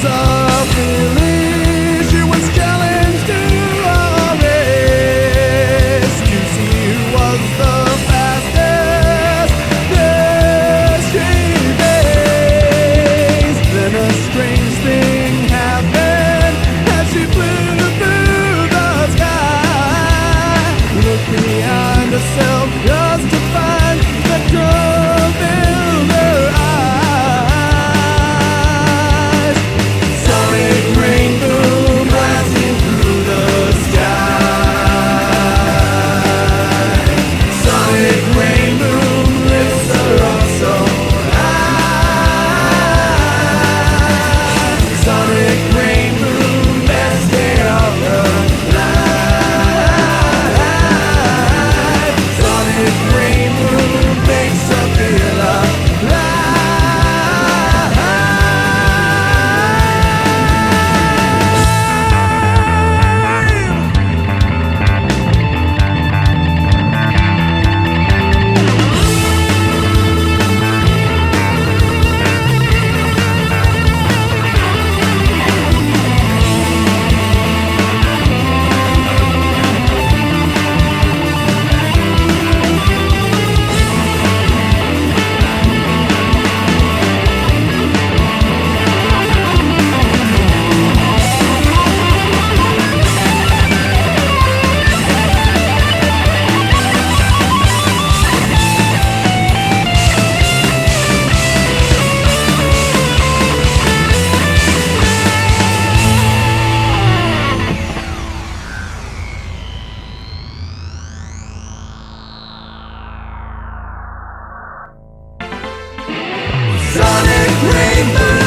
was a feeling. She was challenged to a race to see who was the fastest. Yes, she faced. Then a strange thing happened as she flew through the sky. Looked behind herself just to find the drum filled her eyes. Sonic rainbow blasting through the sky. Sonic rainbow lifts her up so high. Sonic rainbow, best day of her life. Sonic rainbow makes her feel alive. Sonic rainbow.